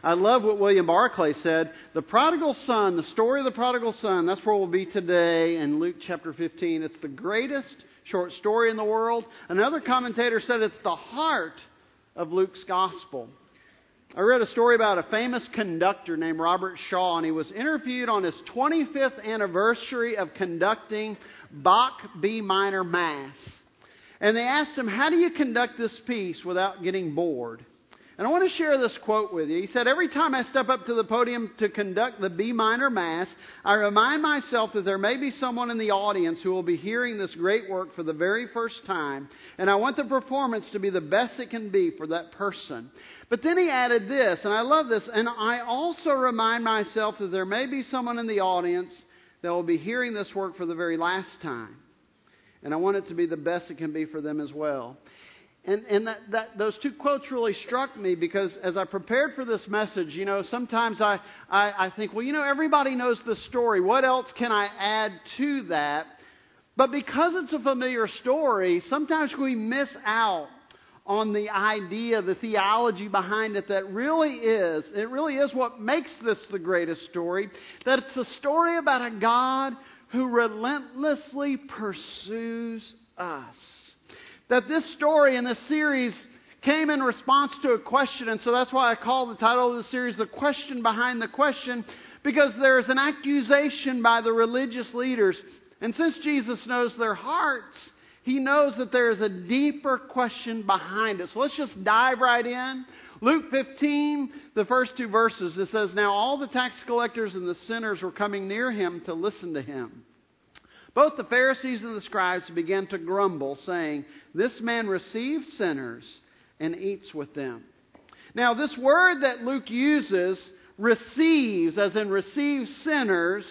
I love what William Barclay said. The prodigal son, the story of the prodigal son, that's where we'll be today in Luke chapter 15. It's the greatest short story in the world. Another commentator said it's the heart of Luke's gospel. I read a story about a famous conductor named Robert Shaw, and he was interviewed on his 25th anniversary of conducting Bach B minor Mass. And they asked him, how do you conduct this piece without getting bored? And I want to share this quote with you. He said, every time I step up to the podium to conduct the B minor Mass, I remind myself that there may be someone in the audience who will be hearing this great work for the very first time, and I want the performance to be the best it can be for that person. But then he added this, and I love this, and I also remind myself that there may be someone in the audience that will be hearing this work for the very last time, and I want it to be the best it can be for them as well. And those two quotes really struck me because as I prepared for this message, sometimes I think, everybody knows the story. What else can I add to that? But because it's a familiar story, sometimes we miss out on the idea, the theology behind it it really is what makes this the greatest story. That it's a story about a God who relentlessly pursues us. That this story in this series came in response to a question, and so that's why I call the title of the series The Question Behind the Question, because there's an accusation by the religious leaders. And since Jesus knows their hearts, He knows that there is a deeper question behind it. So let's just dive right in. Luke 15, the first two verses, it says, now all the tax collectors and the sinners were coming near Him to listen to Him. Both the Pharisees and the scribes began to grumble, saying, this man receives sinners and eats with them. Now, this word that Luke uses, receives, as in receives sinners,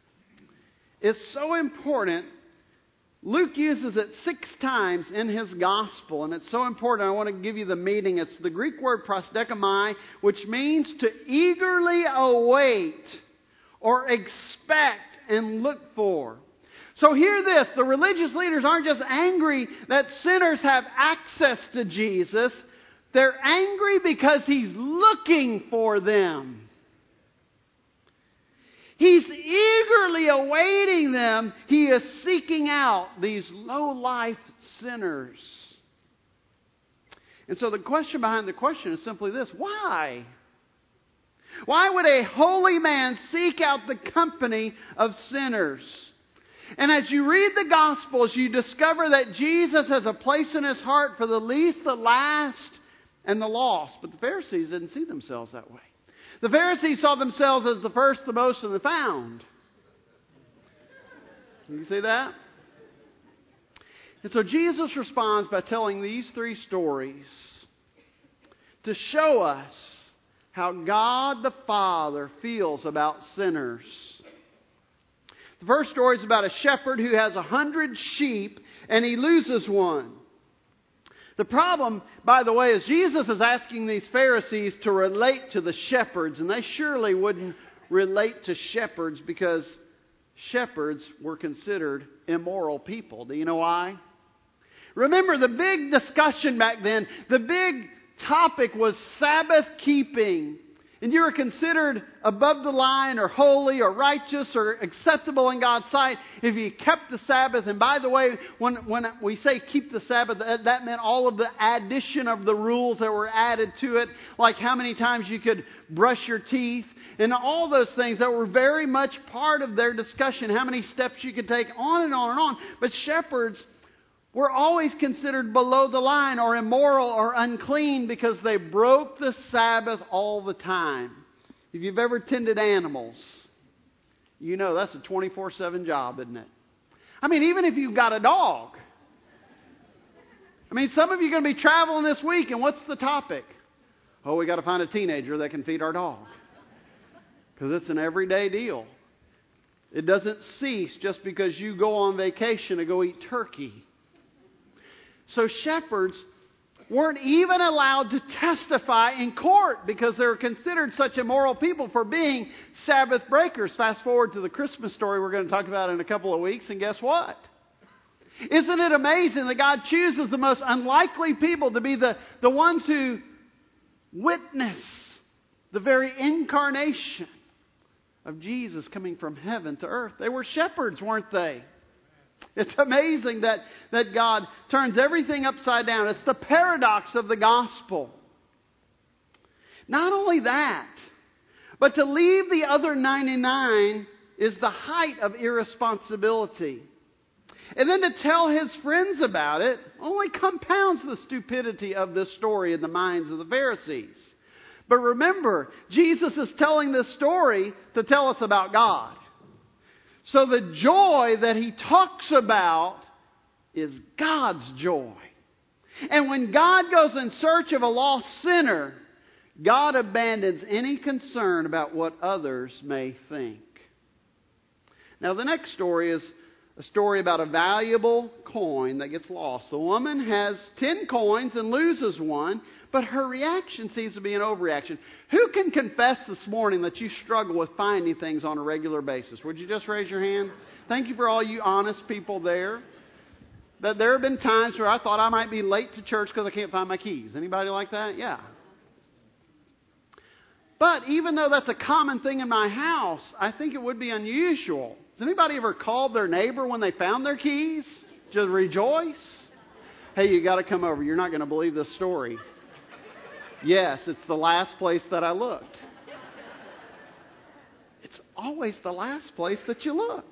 is so important. Luke uses it 6 times in his gospel, and it's so important. I want to give you the meaning. It's the Greek word prosdechomai, which means to eagerly await or expect and look for. So hear this, the religious leaders aren't just angry that sinners have access to Jesus. They're angry because He's looking for them. He's eagerly awaiting them. He is seeking out these low-life sinners. And so the question behind the question is simply this, why? Why would a holy man seek out the company of sinners? And as you read the Gospels, you discover that Jesus has a place in His heart for the least, the last, and the lost. But the Pharisees didn't see themselves that way. The Pharisees saw themselves as the first, the most, and the found. Can you see that? And so Jesus responds by telling these 3 stories to show us how God the Father feels about sinners. The first story is about a shepherd who has 100 sheep and he loses one. The problem, by the way, is Jesus is asking these Pharisees to relate to the shepherds, and they surely wouldn't relate to shepherds because shepherds were considered immoral people. Do you know why? Remember the big discussion back then, the big topic was Sabbath keeping. And you were considered above the line or holy or righteous or acceptable in God's sight if you kept the Sabbath. And by the way, when we say keep the Sabbath, that meant all of the addition of the rules that were added to it, like how many times you could brush your teeth and all those things that were very much part of their discussion, how many steps you could take, on and on and on. But shepherds were always considered below the line or immoral or unclean because they broke the Sabbath all the time. If you've ever tended animals, you know that's a 24/7 job, isn't it? I mean, even if you've got a dog. I mean, some of you are going to be traveling this week, and what's the topic? Oh, we got to find a teenager that can feed our dog. Because it's an everyday deal. It doesn't cease just because you go on vacation to go eat turkey. So shepherds weren't even allowed to testify in court because they were considered such immoral people for being Sabbath breakers. Fast forward to the Christmas story we're going to talk about in a couple of weeks, and guess what? Isn't it amazing that God chooses the most unlikely people to be the ones who witness The very incarnation of Jesus coming from heaven to earth. They were shepherds, weren't they? It's amazing that God turns everything upside down. It's the paradox of the gospel. Not only that, but to leave the other 99 is the height of irresponsibility. And then to tell his friends about it only compounds the stupidity of this story in the minds of the Pharisees. But remember, Jesus is telling this story to tell us about God. So the joy that he talks about is God's joy. And when God goes in search of a lost sinner, God abandons any concern about what others may think. Now the next story is a story about a valuable coin that gets lost. The woman has 10 coins and loses one, but her reaction seems to be an overreaction. Who can confess this morning that you struggle with finding things on a regular basis? Would you just raise your hand? Thank you for all you honest people there. That there have been times where I thought I might be late to church because I can't find my keys. Anybody like that? Yeah. But even though that's a common thing in my house, I think it would be unusual. Has anybody ever called their neighbor when they found their keys? Just rejoice? Hey, you got to come over. You're not going to believe this story. Yes, it's the last place that I looked. It's always the last place that you look.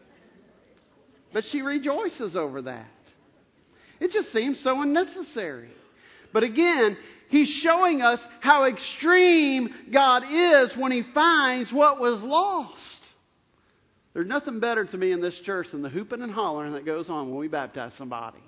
But she rejoices over that. It just seems so unnecessary. But again, he's showing us how extreme God is when he finds what was lost. There's nothing better to me in this church than the hooping and hollering that goes on when we baptize somebody.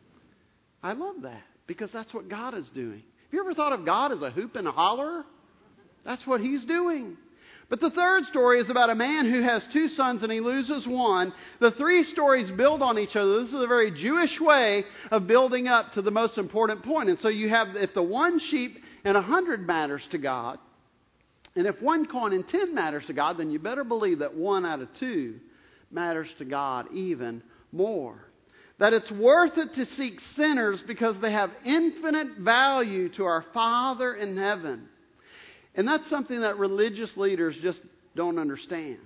I love that because that's what God is doing. Have you ever thought of God as a hoop and a hollerer? That's what he's doing. But the third story is about a man who has 2 sons and he loses one. The 3 stories build on each other. This is a very Jewish way of building up to the most important point. And so you have, if the 1 sheep and 100 matters to God, and if 1 coin and 10 matters to God, then you better believe that 1 out of 2 matters to God even more. That it's worth it to seek sinners because they have infinite value to our Father in heaven. And that's something that religious leaders just don't understand.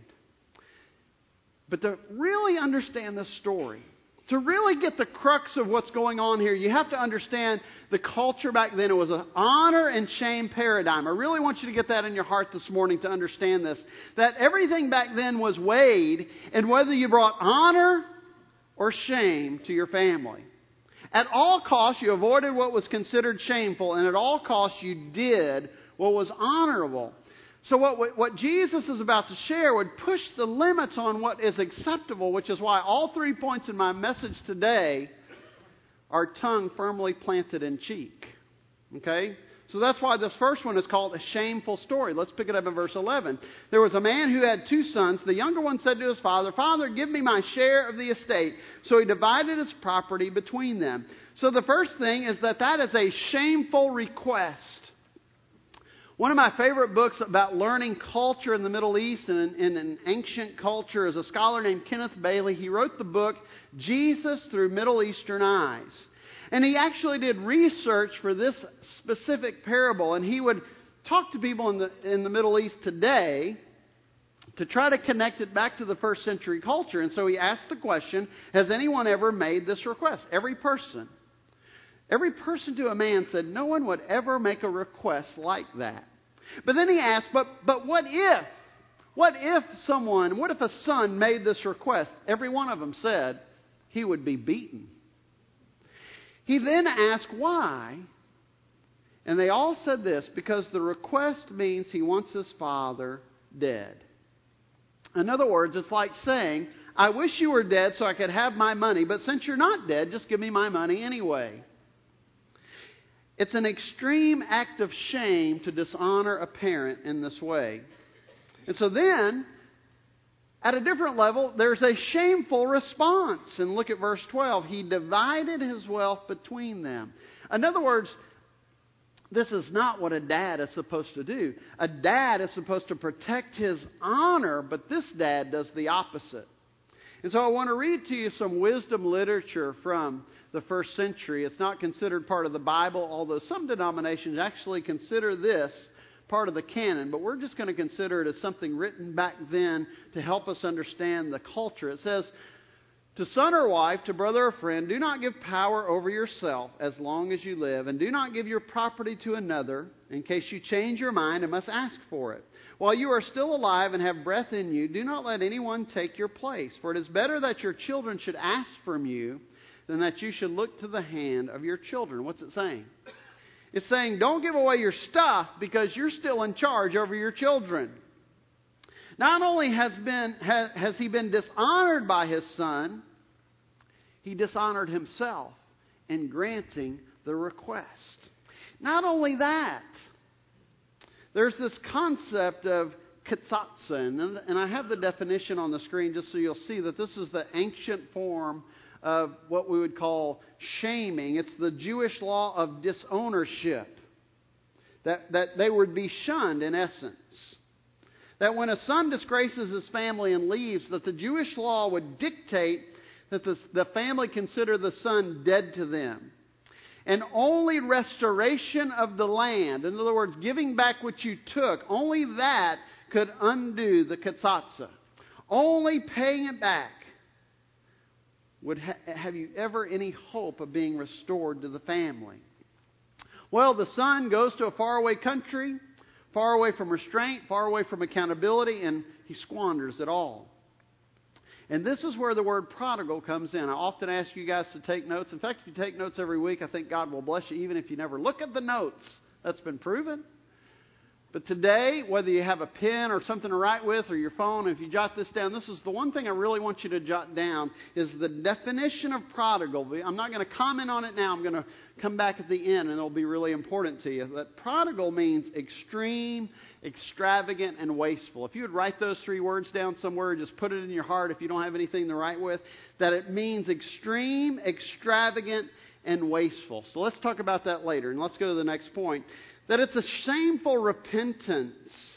But to really understand this story, to really get the crux of what's going on here, you have to understand the culture back then. It was an honor and shame paradigm. I really want you to get that in your heart this morning to understand this. That everything back then was weighed in whether you brought honor or shame to your family. At all costs, you avoided what was considered shameful, and at all costs, you did what was honorable. So what Jesus is about to share would push the limits on what is acceptable, which is why all 3 points in my message today are tongue firmly planted in cheek. Okay? So that's why this first one is called a shameful story. Let's pick it up in verse 11. There was a man who had 2 sons. The younger one said to his father, "Father, give me my share of the estate." So he divided his property between them. So the first thing is that is a shameful request. One of my favorite books about learning culture in the Middle East and in an ancient culture is a scholar named Kenneth Bailey. He wrote the book, Jesus Through Middle Eastern Eyes. And he actually did research for this specific parable. And he would talk to people in the Middle East today to try to connect it back to the first century culture. And so he asked the question, has anyone ever made this request? Every person to a man said no one would ever make a request like that. But then he asked, but what if? What if a son made this request? Every one of them said he would be beaten. He then asked why, and they all said this, because the request means he wants his father dead. In other words, it's like saying, I wish you were dead so I could have my money, but since you're not dead, just give me my money anyway. It's an extreme act of shame to dishonor a parent in this way. And so then, at a different level, there's a shameful response. And look at verse 12. He divided his wealth between them. In other words, this is not what a dad is supposed to do. A dad is supposed to protect his honor, but this dad does the opposite. And so I want to read to you some wisdom literature from the first century. It's not considered part of the Bible, although some denominations actually consider this part of the canon, but we're just going to consider it as something written back then to help us understand the culture. It says, to son or wife, to brother or friend, do not give power over yourself as long as you live, and do not give your property to another in case you change your mind and must ask for it. While you are still alive and have breath in you, do not let anyone take your place, for it is better that your children should ask from you than that you should look to the hand of your children. What's it saying? It's saying don't give away your stuff because you're still in charge over your children. Not only has he been dishonored by his son, he dishonored himself in granting the request. Not only that, there's this concept of katsatsa, and I have the definition on the screen just so you'll see that this is the ancient form of what we would call shaming. It's the Jewish law of disownership, that they would be shunned in essence. That when a son disgraces his family and leaves, that the Jewish law would dictate that the family consider the son dead to them. And only restoration of the land, in other words, giving back what you took, only that could undo the katsatsa. Only paying it back would have you ever any hope of being restored to the family. Well, the son goes to a faraway country, far away from restraint, far away from accountability, and he squanders it all. And this is where the word prodigal comes in. I often ask you guys to take notes. In fact, if you take notes every week, I think God will bless you, even if you never look at the notes. That's been proven. But today, whether you have a pen or something to write with or your phone, if you jot this down, this is the one thing I really want you to jot down, is the definition of prodigal. I'm not going to comment on it now. I'm going to come back at the end, and it'll be really important to you. That prodigal means extreme, extravagant, and wasteful. If you would write those three words down somewhere, just put it in your heart if you don't have anything to write with, that it means extreme, extravagant, and wasteful. So let's talk about that later, and let's go to the next point. That it's a shameful repentance.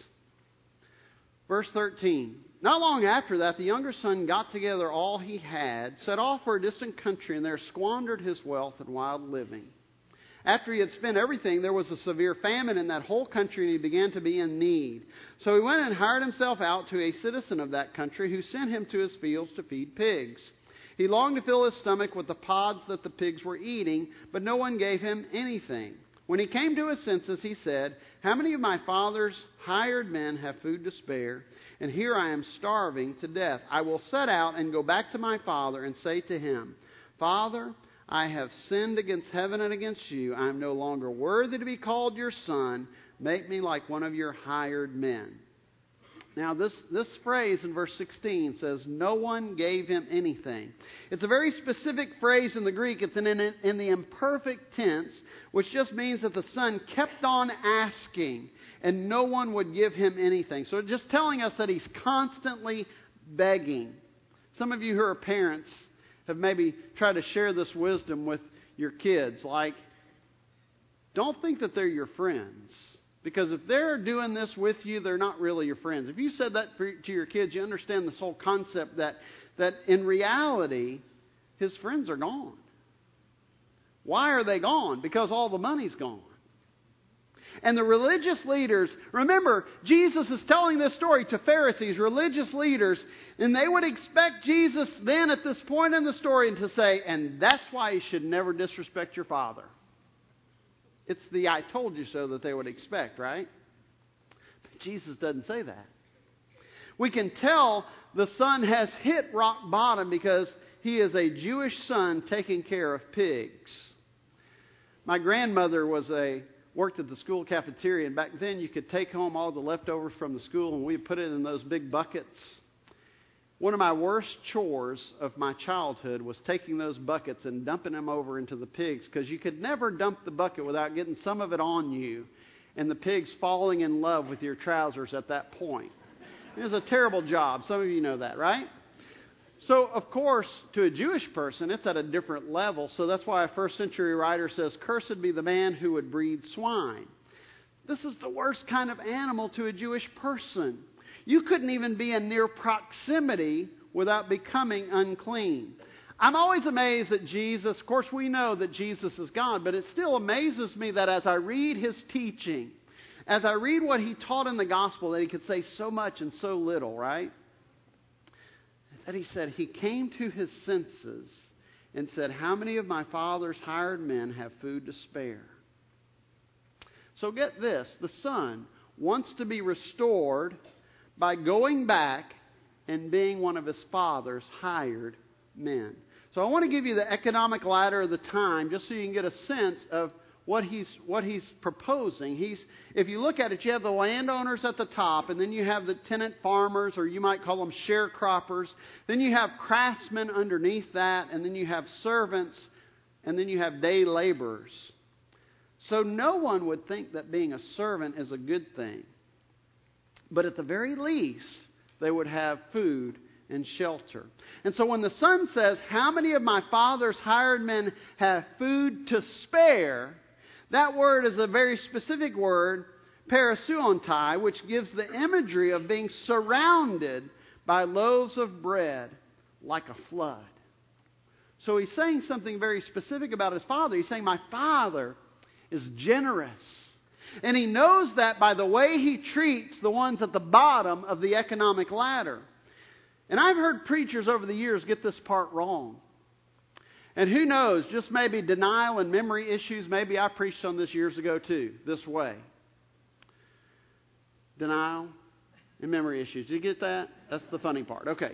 Verse 13. Not long after that, the younger son got together all he had, set off for a distant country, and there squandered his wealth in wild living. After he had spent everything, there was a severe famine in that whole country, and he began to be in need. So he went and hired himself out to a citizen of that country, who sent him to his fields to feed pigs. He longed to fill his stomach with the pods that the pigs were eating, but no one gave him anything. When he came to his senses, he said, "How many of my father's hired men have food to spare? And here I am starving to death. I will set out and go back to my father and say to him, 'Father, I have sinned against heaven and against you. I am no longer worthy to be called your son. Make me like one of your hired men.'" Now, this phrase in verse 16 says, "No one gave him anything." It's a very specific phrase in the Greek. It's in the imperfect tense, which just means that the son kept on asking, and no one would give him anything. So just telling us that he's constantly begging. Some of you who are parents have maybe tried to share this wisdom with your kids, like, don't think that they're your friends. Because if they're doing this with you, they're not really your friends. If you said that to your kids, you understand this whole concept that in reality, his friends are gone. Why are they gone? Because all the money's gone. And the religious leaders, remember, Jesus is telling this story to Pharisees, religious leaders, and they would expect Jesus then at this point in the story to say, "And that's why you should never disrespect your father." It's the "I told you so" that they would expect, right? But Jesus doesn't say that. We can tell the son has hit rock bottom because he is a Jewish son taking care of pigs. My grandmother worked at the school cafeteria, and back then you could take home all the leftovers from the school, and we put it in those big buckets. One of my worst chores of my childhood was taking those buckets and dumping them over into the pigs, because you could never dump the bucket without getting some of it on you and the pigs falling in love with your trousers at that point. It was a terrible job. Some of you know that, right? So, of course, to a Jewish person, it's at a different level. So that's why a first century writer says, "Cursed be the man who would breed swine." This is the worst kind of animal to a Jewish person. You couldn't even be in near proximity without becoming unclean. I'm always amazed at Jesus. Of course, we know that Jesus is God, but it still amazes me that as I read his teaching as I read what he taught in the gospel, that he could say so much and so little, right? That he said he came to his senses and said, how many of my father's hired men have food to spare? So get this, the son wants to be restored by going back and being one of his father's hired men. So I want to give you the economic ladder of the time just so you can get a sense of what he's proposing. If you look at it, you have the landowners at the top, and then you have the tenant farmers, or you might call them sharecroppers. Then you have craftsmen underneath that, and then you have servants, and then you have day laborers. So no one would think that being a servant is a good thing. But at the very least, they would have food and shelter. And so when the son says, how many of my father's hired men have food to spare? That word is a very specific word, parasuontai, which gives the imagery of being surrounded by loaves of bread like a flood. So he's saying something very specific about his father. He's saying, my father is generous. And he knows that by the way he treats the ones at the bottom of the economic ladder. And I've heard preachers over the years get this part wrong. And who knows, just maybe denial and memory issues. Maybe I preached on this years ago too, this way. Denial and memory issues. Did you get that? That's the funny part. Okay.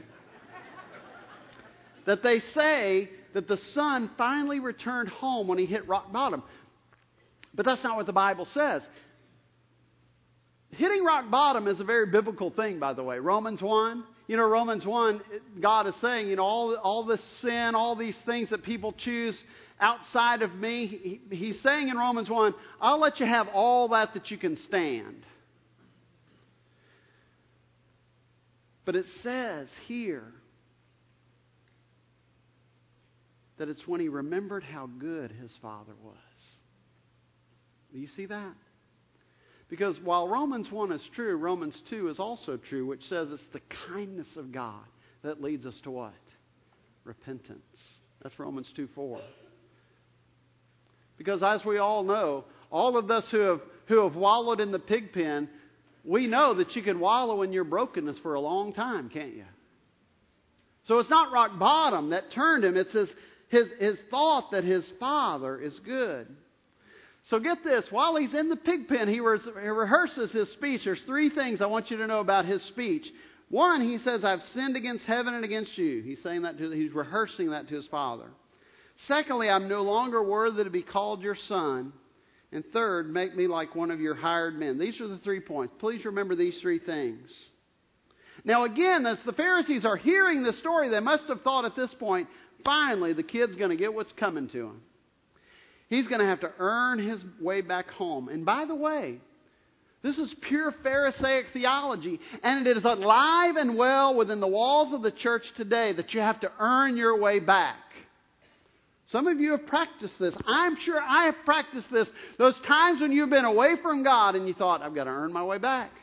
That they say that the son finally returned home when he hit rock bottom. But that's not what the Bible says. Hitting rock bottom is a very biblical thing, by the way. Romans 1. Romans 1, God is saying, all this sin, all these things that people choose outside of me. He's saying in Romans 1, I'll let you have all that you can stand. But it says here that it's when he remembered how good his father was. Do you see that? Because while Romans 1 is true, Romans 2 is also true, which says it's the kindness of God that leads us to what? Repentance. That's Romans 2:4. Because as we all know, all of us who have wallowed in the pig pen, we know that you can wallow in your brokenness for a long time, can't you? So it's not rock bottom that turned him. It's his thought that his father is good. So get this, while he's in the pig pen, he rehearses his speech. There's three things I want you to know about his speech. One, he says, I've sinned against heaven and against you. He's saying that he's rehearsing that to his father. Secondly, I'm no longer worthy to be called your son. And third, make me like one of your hired men. These are the 3 points. Please remember these three things. Now again, as the Pharisees are hearing this story, they must have thought at this point, finally, the kid's going to get what's coming to him. He's going to have to earn his way back home. And by the way, this is pure Pharisaic theology. And it is alive and well within the walls of the church today that you have to earn your way back. Some of you have practiced this. I'm sure I have practiced this. Those times when you've been away from God and you thought, I've got to earn my way back.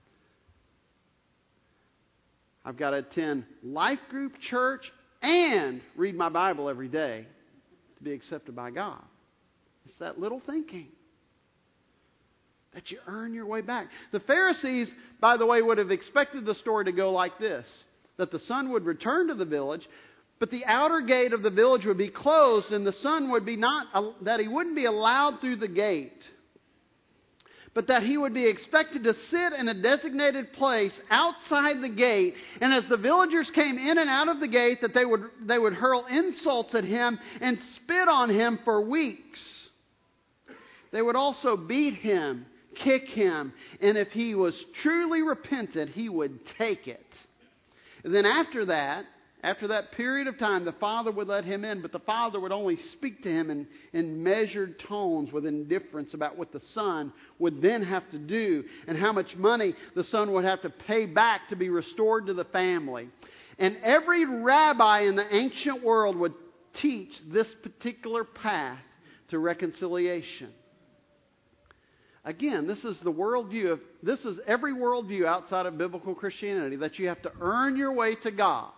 I've got to attend life group church and read my Bible every day to be accepted by God. It's that little thinking that you earn your way back. The Pharisees, by the way, would have expected the story to go like this. That the son would return to the village, but the outer gate of the village would be closed and the son would be that he wouldn't be allowed through the gate. But that he would be expected to sit in a designated place outside the gate. And as the villagers came in and out of the gate, that they would hurl insults at him and spit on him for weeks. They would also beat him, kick him, and if he was truly repentant, he would take it. And then after that period of time, the father would let him in, but the father would only speak to him in measured tones with indifference about what the son would then have to do and how much money the son would have to pay back to be restored to the family. And every rabbi in the ancient world would teach this particular path to reconciliation. Again, this is every worldview outside of biblical Christianity, that you have to earn your way to God.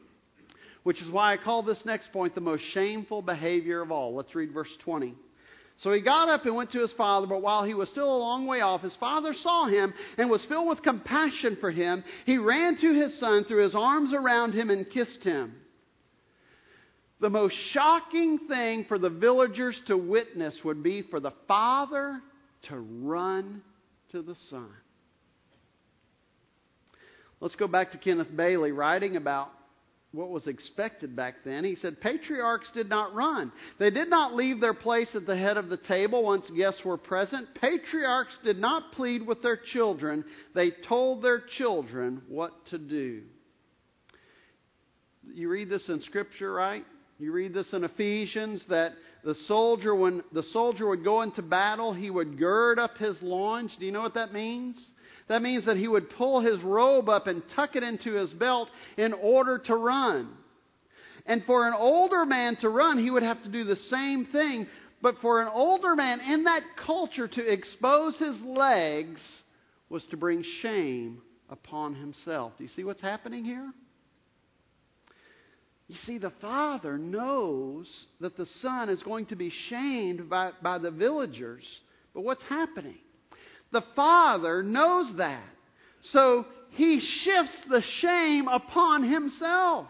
Which is why I call this next point the most shameful behavior of all. Let's read verse 20. So he got up and went to his father, but while he was still a long way off, his father saw him and was filled with compassion for him. He ran to his son, threw his arms around him, and kissed him. The most shocking thing for the villagers to witness would be for the father to run to the son. Let's go back to Kenneth Bailey writing about what was expected back then. He said, patriarchs did not run. They did not leave their place at the head of the table once guests were present. Patriarchs did not plead with their children. They told their children what to do. You read this in Scripture, right? You read this in Ephesians, that the soldier, when the soldier would go into battle, he would gird up his loins. Do you know what that means? That means that he would pull his robe up and tuck it into his belt in order to run. And for an older man to run, he would have to do the same thing. But for an older man in that culture to expose his legs was to bring shame upon himself. Do you see what's happening here? You see, the father knows that the son is going to be shamed by the villagers. But what's happening? The father knows that. So he shifts the shame upon himself.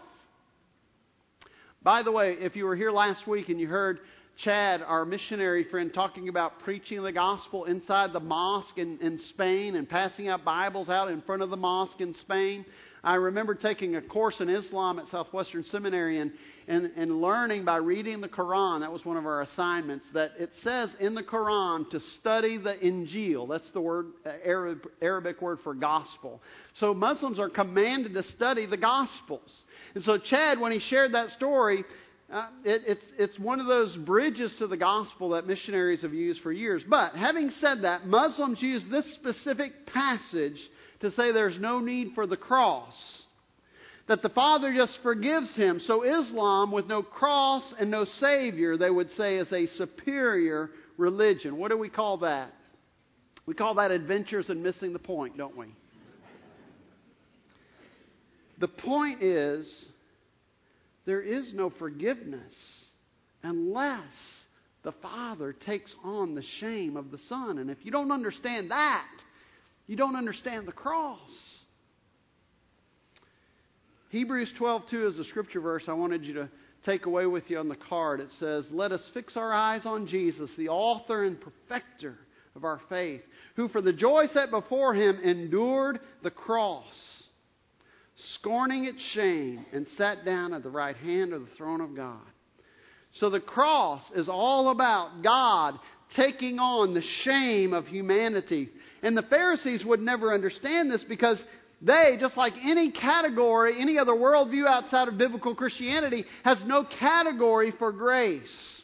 By the way, if you were here last week and you heard Chad, our missionary friend, talking about preaching the gospel inside the mosque in Spain and passing out Bibles out in front of the mosque in Spain, I remember taking a course in Islam at Southwestern Seminary and learning by reading the Quran. That was one of our assignments, that it says in the Quran to study the Injil. That's the word, Arabic word for gospel. So Muslims are commanded to study the Gospels. And so Chad, when he shared that story, it's one of those bridges to the gospel that missionaries have used for years. But having said that, Muslims use this specific passage to say there's no need for the cross, that the Father just forgives him. So Islam, with no cross and no Savior, they would say is a superior religion. What do we call that? We call that adventures and missing the point, don't we? The point is, there is no forgiveness unless the Father takes on the shame of the Son. And if you don't understand that, you don't understand the cross. Hebrews 12:2 is a scripture verse I wanted you to take away with you on the card. It says, "Let us fix our eyes on Jesus, the author and perfecter of our faith, who for the joy set before him endured the cross, scorning its shame, and sat down at the right hand of the throne of God." So the cross is all about God taking on the shame of humanity. And the Pharisees would never understand this because they, just like any category, any other worldview outside of biblical Christianity, has no category for grace.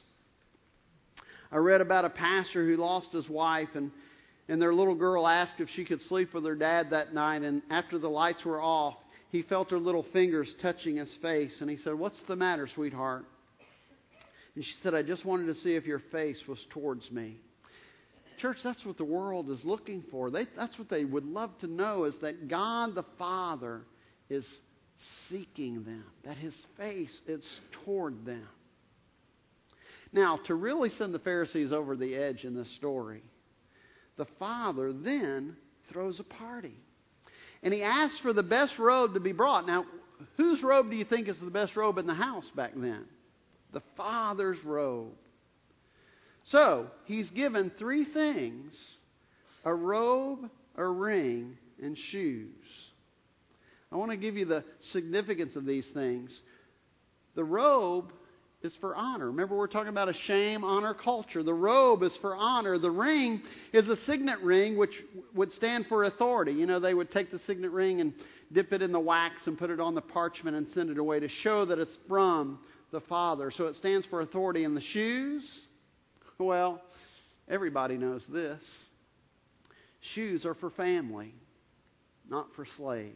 I read about a pastor who lost his wife, and their little girl asked if she could sleep with her dad that night. And after the lights were off, he felt her little fingers touching his face. And he said, "What's the matter, sweetheart?" And she said, "I just wanted to see if your face was towards me." Church, that's what the world is looking for. That's what they would love to know, is that God the Father is seeking them, that His face is toward them. Now, to really send the Pharisees over the edge in this story, the Father then throws a party. And He asks for the best robe to be brought. Now, whose robe do you think is the best robe in the house back then? The Father's robe. So, He's given three things: a robe, a ring, and shoes. I want to give you the significance of these things. The robe is for honor. Remember, we're talking about a shame, honor culture. The robe is for honor. The ring is a signet ring, which would stand for authority. You know, they would take the signet ring and dip it in the wax and put it on the parchment and send it away to show that it's from the Father. So it stands for authority. And the shoes, well, everybody knows this. Shoes are for family, not for slaves.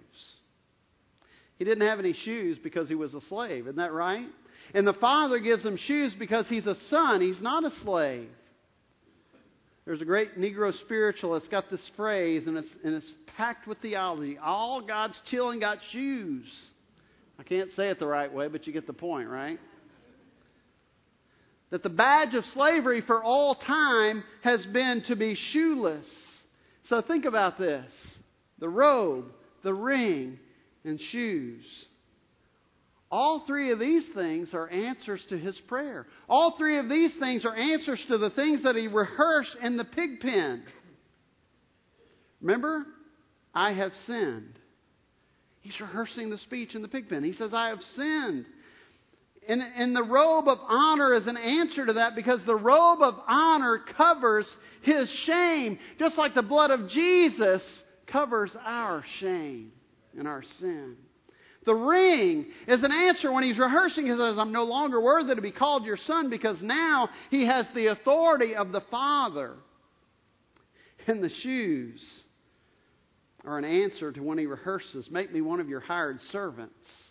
He didn't have any shoes because he was a slave. Isn't that right? And the Father gives him shoes because he's a son. He's not a slave. There's a great Negro spiritual that's got this phrase, and it's packed with theology. All God's children got shoes. I can't say it the right way, but you get the point, right? That the badge of slavery for all time has been to be shoeless. So think about this. The robe, the ring, and shoes. All three of these things are answers to his prayer. All three of these things are answers to the things that he rehearsed in the pig pen. Remember? I have sinned. He's rehearsing the speech in the pig pen. He says, I have sinned. And the robe of honor is an answer to that, because the robe of honor covers his shame, just like the blood of Jesus covers our shame and our sin. The ring is an answer when he's rehearsing. He says, I'm no longer worthy to be called your son, because now he has the authority of the Father. And the shoes are an answer to when he rehearses, make me one of your hired servants.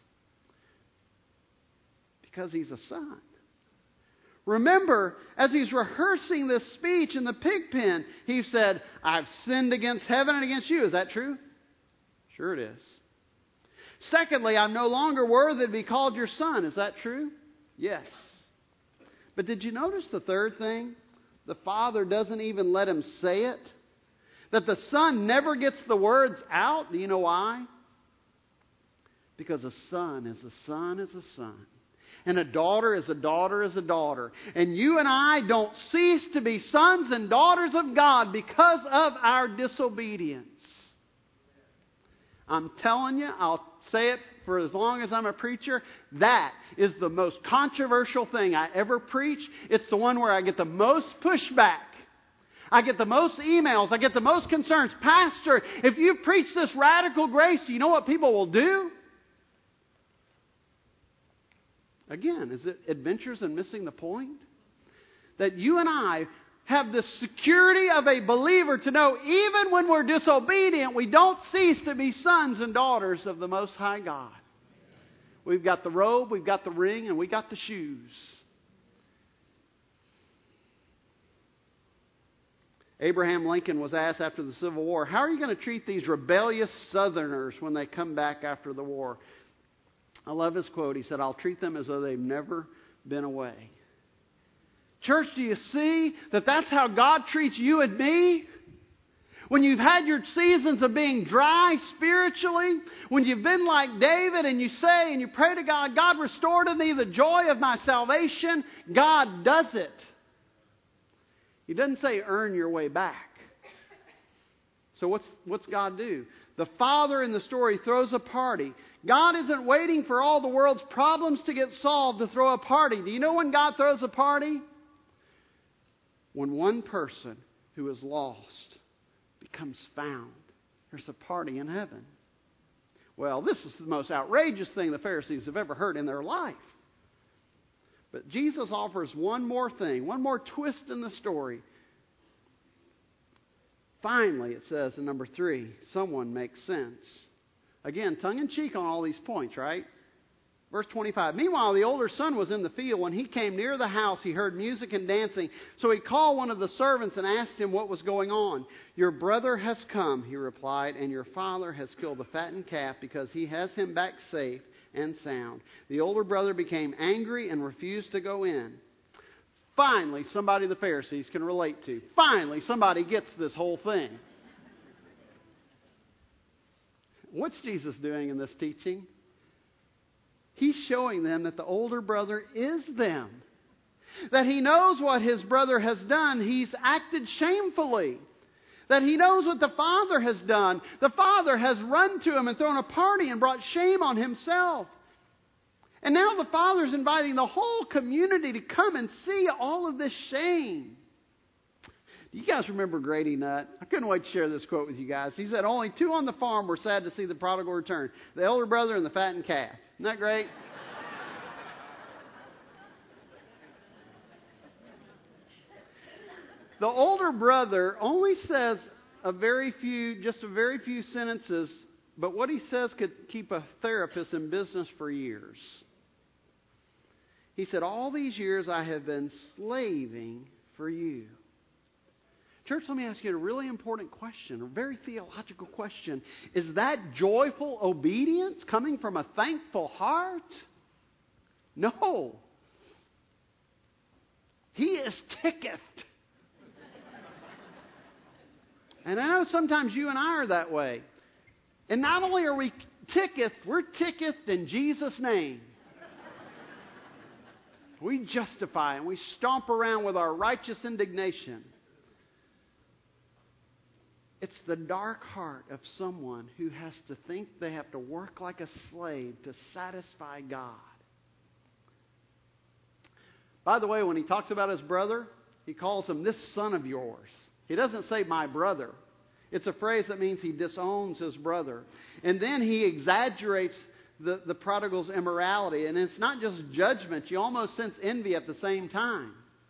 Because he's a son. Remember, as he's rehearsing this speech in the pig pen, he said, I've sinned against heaven and against you. Is that true? Sure it is. Secondly, I'm no longer worthy to be called your son. Is that true? Yes. But did you notice the third thing? The Father doesn't even let him say it. That the Son never gets the words out. Do you know why? Because a son is a son is a son. And a daughter is a daughter is a daughter. And you and I don't cease to be sons and daughters of God because of our disobedience. I'm telling you, I'll say it for as long as I'm a preacher, that is the most controversial thing I ever preach. It's the one where I get the most pushback. I get the most emails. I get the most concerns. Pastor, if you preach this radical grace, do you know what people will do? Again, is it adventures in missing the point? That you and I have the security of a believer to know even when we're disobedient, we don't cease to be sons and daughters of the Most High God. We've got the robe, we've got the ring, and we got the shoes. Abraham Lincoln was asked after the Civil War, how are you going to treat these rebellious Southerners when they come back after the war? I love his quote. He said, I'll treat them as though they've never been away. Church, do you see that that's how God treats you and me? When you've had your seasons of being dry spiritually, when you've been like David and you say and you pray to God, God, restore to me the joy of my salvation, God does it. He doesn't say earn your way back. So what's God do? The Father in the story throws a party. God isn't waiting for all the world's problems to get solved to throw a party. Do you know when God throws a party? When one person who is lost becomes found. There's a party in heaven. Well, this is the most outrageous thing the Pharisees have ever heard in their life. But Jesus offers one more thing, one more twist in the story. Finally, it says in number 3, someone makes sense. Again, tongue-in-cheek on all these points, right? Verse 25, meanwhile, the older son was in the field. When he came near the house, he heard music and dancing. So he called one of the servants and asked him what was going on. Your brother has come, he replied, and your father has killed the fattened calf because he has him back safe and sound. The older brother became angry and refused to go in. Finally, somebody the Pharisees can relate to. Finally, somebody gets this whole thing. What's Jesus doing in this teaching? He's showing them that the older brother is them. That he knows what his brother has done. He's acted shamefully. That he knows what the father has done. The father has run to him and thrown a party and brought shame on himself. And now the Father's inviting the whole community to come and see all of this shame. Do you guys remember Grady Nutt? I couldn't wait to share this quote with you guys. He said, only 2 on the farm were sad to see the prodigal return. The elder brother and the fattened calf. Isn't that great? The older brother only says just a very few sentences, but what he says could keep a therapist in business for years. He said, all these years I have been slaving for you. Church, let me ask you a really important question, a very theological question. Is that joyful obedience coming from a thankful heart? No. He is ticketh. And I know sometimes you and I are that way. And not only are we ticketh, we're ticketh in Jesus' name. We justify and we stomp around with our righteous indignation. It's the dark heart of someone who has to think they have to work like a slave to satisfy God. By the way, when he talks about his brother, he calls him this son of yours. He doesn't say my brother. It's a phrase that means he disowns his brother. And then he exaggerates the prodigal's immorality. And it's not just judgment. You almost sense envy at the same time.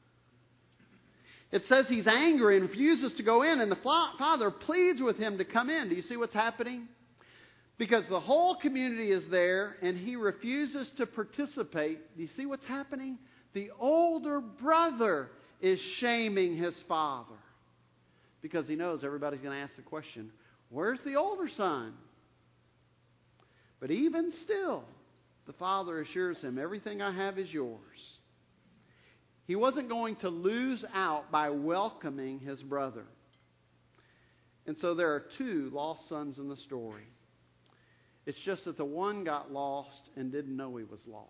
It says he's angry and refuses to go in. And the father pleads with him to come in. Do you see what's happening? Because the whole community is there and he refuses to participate. Do you see what's happening? The older brother is shaming his father. Because he knows everybody's going to ask the question, where's the older son? But even still, the father assures him, everything I have is yours. He wasn't going to lose out by welcoming his brother. And so there are two lost sons in the story. It's just that the one got lost and didn't know he was lost.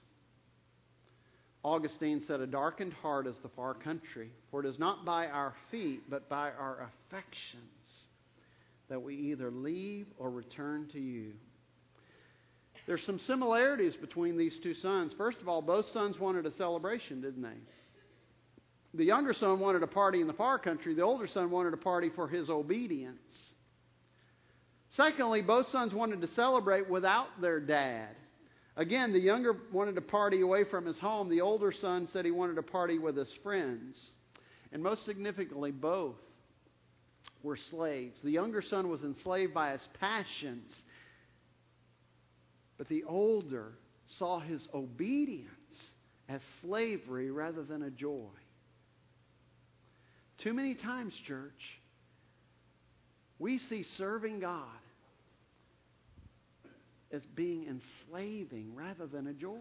Augustine said, a darkened heart is the far country, for it is not by our feet, but by our affections that we either leave or return to you. There's some similarities between these two sons. First of all, both sons wanted a celebration, didn't they? The younger son wanted a party in the far country. The older son wanted a party for his obedience. Secondly, both sons wanted to celebrate without their dad. Again, the younger wanted to party away from his home. The older son said he wanted to party with his friends. And most significantly, both were slaves. The younger son was enslaved by his passions. But the older saw his obedience as slavery rather than a joy. Too many times, church, we see serving God as being enslaving rather than a joy.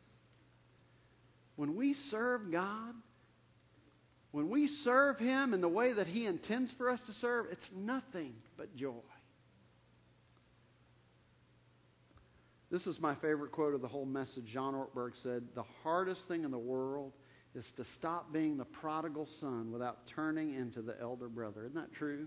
When we serve God, when we serve Him in the way that He intends for us to serve, it's nothing but joy. This is my favorite quote of the whole message. John Ortberg said, the hardest thing in the world is to stop being the prodigal son without turning into the elder brother. Isn't that true?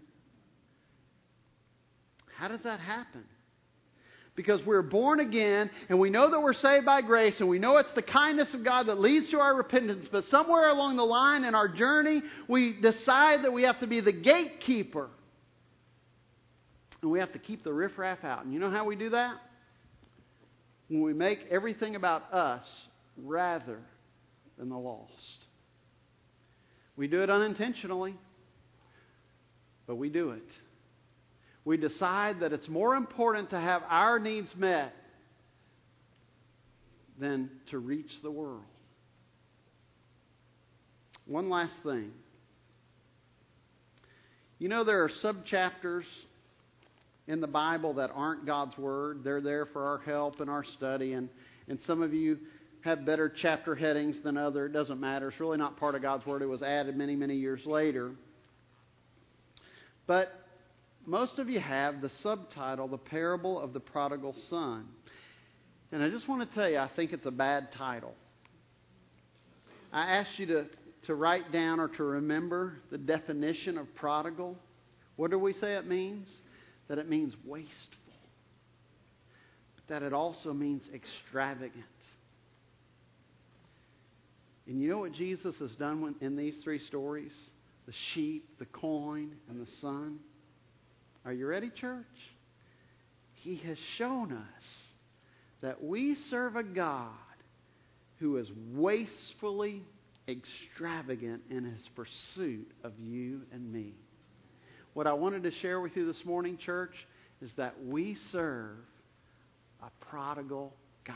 How does that happen? Because we're born again and we know that we're saved by grace and we know it's the kindness of God that leads to our repentance. But somewhere along the line in our journey, we decide that we have to be the gatekeeper. And we have to keep the riffraff out. And you know how we do that? When we make everything about us rather than the lost. We do it unintentionally, but we do it. We decide that it's more important to have our needs met than to reach the world. One last thing. You know, there are subchapters in the Bible that aren't God's Word. They're there for our help and our study. And some of you have better chapter headings than others. It doesn't matter. It's really not part of God's Word. It was added many, many years later. But most of you have the subtitle, The Parable of the Prodigal Son. And I just want to tell you, I think it's a bad title. I asked you to write down or to remember the definition of prodigal. What do we say it means? That it means wasteful. But that it also means extravagant. And you know what Jesus has done in these three stories? The sheep, the coin, and the son. Are you ready, church? He has shown us that we serve a God who is wastefully extravagant in His pursuit of you and me. What I wanted to share with you this morning, church, is that we serve a prodigal God.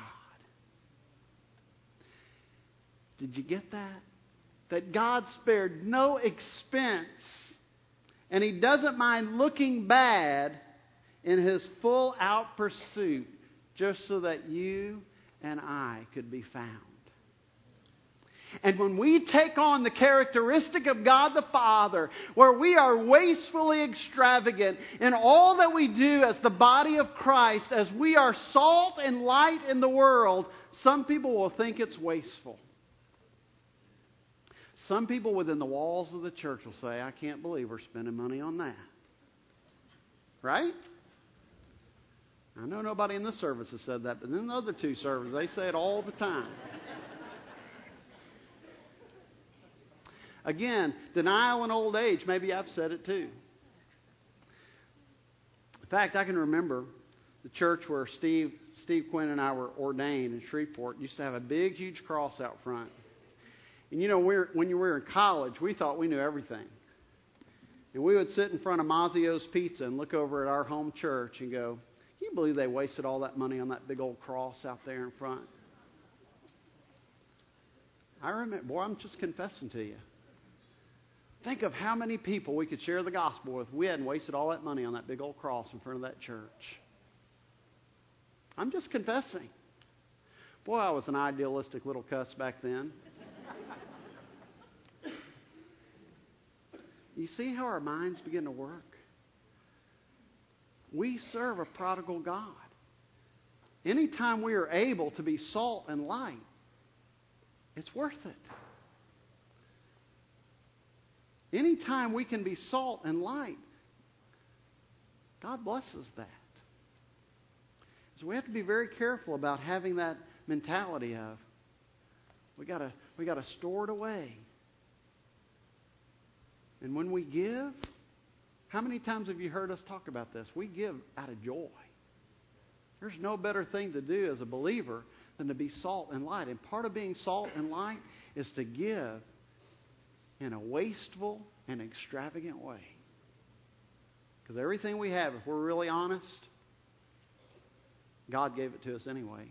Did you get that? That God spared no expense, and He doesn't mind looking bad in His full-out pursuit just so that you and I could be found. And when we take on the characteristic of God the Father, where we are wastefully extravagant in all that we do as the body of Christ, as we are salt and light in the world, some people will think it's wasteful. Some people within the walls of the church will say, I can't believe we're spending money on that. Right? I know nobody in this service has said that, but in the other two services, they say it all the time. Again, denial in old age. Maybe I've said it too. In fact, I can remember the church where Steve Quinn and I were ordained in Shreveport used to have a big, huge cross out front. And you know, when you were in college, we thought we knew everything. And we would sit in front of Mazzio's Pizza and look over at our home church and go, can you believe they wasted all that money on that big old cross out there in front? I remember, boy, I'm just confessing to you. Think of how many people we could share the gospel with. We hadn't wasted all that money on that big old cross in front of that church. I'm just confessing. Boy, I was an idealistic little cuss back then. You see how our minds begin to work? We serve a prodigal God. Anytime we are able to be salt and light, it's worth it. Anytime we can be salt and light, God blesses that. So we have to be very careful about having that mentality of we got to store it away. And when we give, how many times have you heard us talk about this? We give out of joy. There's no better thing to do as a believer than to be salt and light. And part of being salt and light is to give in a wasteful and extravagant way. Because everything we have, if we're really honest, God gave it to us anyway.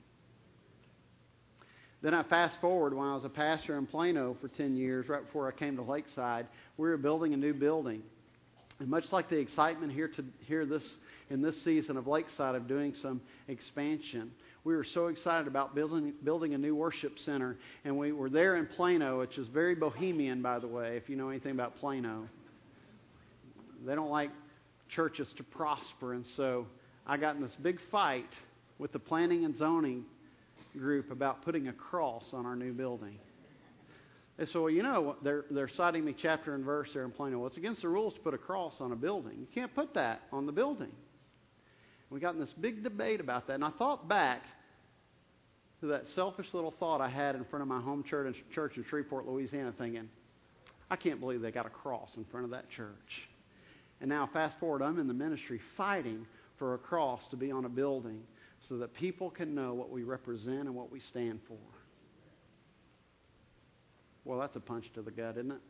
Then I fast forward when I was a pastor in Plano for 10 years, right before I came to Lakeside. We were building a new building. And much like the excitement in this season of Lakeside of doing some expansion, we were so excited about building a new worship center. And we were there in Plano, which is very bohemian, by the way, if you know anything about Plano. They don't like churches to prosper. And so I got in this big fight with the planning and zoning group about putting a cross on our new building. They said, well, you know, they're citing me chapter and verse there in Plano. Well, it's against the rules to put a cross on a building. You can't put that on the building. We got in this big debate about that. And I thought back to that selfish little thought I had in front of my home church in Shreveport, Louisiana, thinking, I can't believe they got a cross in front of that church. And now, fast forward, I'm in the ministry fighting for a cross to be on a building so that people can know what we represent and what we stand for. Well, that's a punch to the gut, isn't it?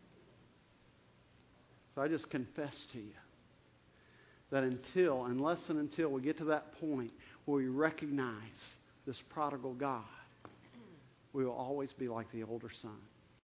So I just confess to you that unless and until we get to that point where we recognize this prodigal God, we will always be like the older son.